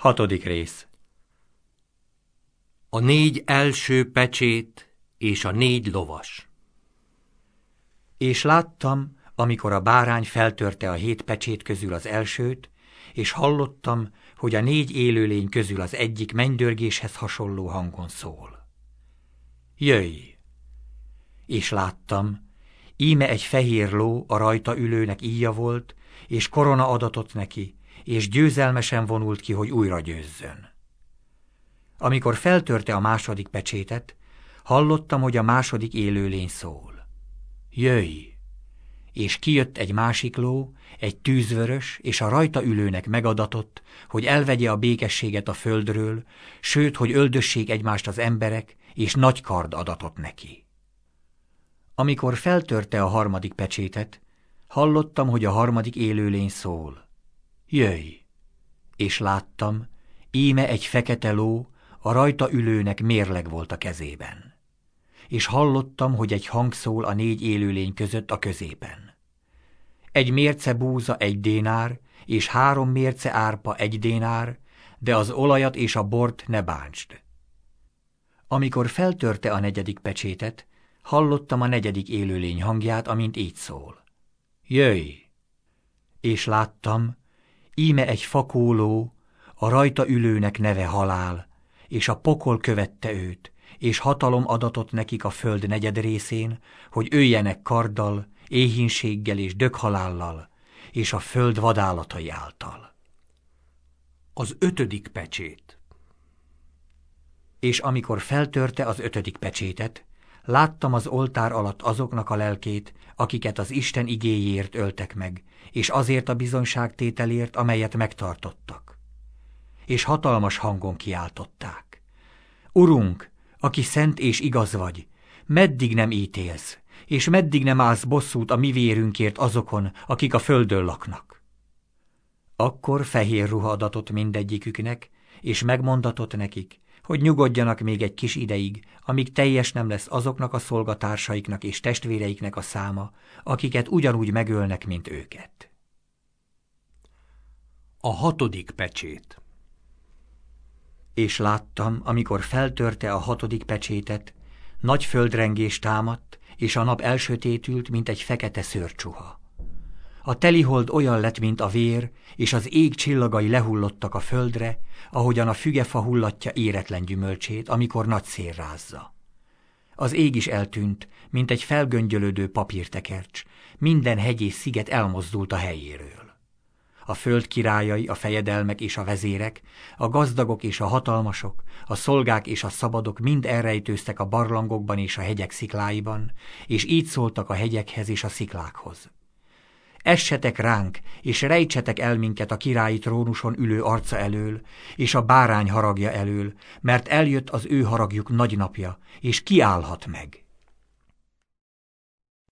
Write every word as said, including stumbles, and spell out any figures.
Hatodik rész. A négy első pecsét és a négy lovas. És láttam, amikor a bárány feltörte a hét pecsét közül az elsőt, és hallottam, hogy a négy élőlény közül az egyik mennydörgéshez hasonló hangon szól. Jöjj! És láttam, íme egy fehér ló a rajta ülőnek íja volt, és korona adatott neki, és győzelmesen vonult ki, hogy újra győzzön. Amikor feltörte a második pecsétet, hallottam, hogy a második élőlény szól. Jöjj! És kijött egy másik ló, egy tűzvörös, és a rajta ülőnek megadatott, hogy elvegye a békességet a földről, sőt, hogy öldössék egymást az emberek, és nagy kard adatott neki. Amikor feltörte a harmadik pecsétet, hallottam, hogy a harmadik élőlény szól. Jöjj! És láttam, íme egy fekete ló, a rajta ülőnek mérleg volt a kezében. És hallottam, hogy egy hang szól a négy élőlény között a középen. Egy mérce búza egy dénár, és három mérce árpa egy dénár, de az olajat és a bort ne bántsd. Amikor feltörte a negyedik pecsétet, hallottam a negyedik élőlény hangját, amint így szól. Jöjj! És láttam, íme egy fakóló, a rajta ülőnek neve halál, és a pokol követte őt, és hatalom adatott nekik a föld negyed részén, hogy öljenek karddal, éhínséggel és döghalállal, és a föld vadállatai által. Az ötödik pecsét. És amikor feltörte az ötödik pecsétet, láttam az oltár alatt azoknak a lelkét, akiket az Isten igéjéért öltek meg, és azért a bizonyságtételért, amelyet megtartottak. És hatalmas hangon kiáltották. Urunk, aki szent és igaz vagy, meddig nem ítélsz, és meddig nem állsz bosszút a mi vérünkért azokon, akik a földön laknak? Akkor fehér ruha adatott mindegyiküknek, és megmondatott nekik, hogy nyugodjanak még egy kis ideig, amíg teljes nem lesz azoknak a szolgatársaiknak és testvéreiknek a száma, akiket ugyanúgy megölnek, mint őket. A hatodik pecsét. És láttam, amikor feltörte a hatodik pecsétet, nagy földrengés támadt, és a nap elsötétült, mint egy fekete szőrcsuha. A telihold olyan lett, mint a vér, és az ég csillagai lehullottak a földre, ahogyan a fügefa hullatja éretlen gyümölcsét, amikor nagy szél rázza. Az ég is eltűnt, mint egy felgöngyölödő papírtekercs, minden hegy és sziget elmozdult a helyéről. A föld királyai, a fejedelmek és a vezérek, a gazdagok és a hatalmasok, a szolgák és a szabadok mind elrejtőztek a barlangokban és a hegyek szikláiban, és így szóltak a hegyekhez és a sziklákhoz. Essetek ránk, és rejtsetek el minket a királyi trónuson ülő arca elől, és a bárány haragja elől, mert eljött az ő haragjuk nagy napja, és ki állhat meg?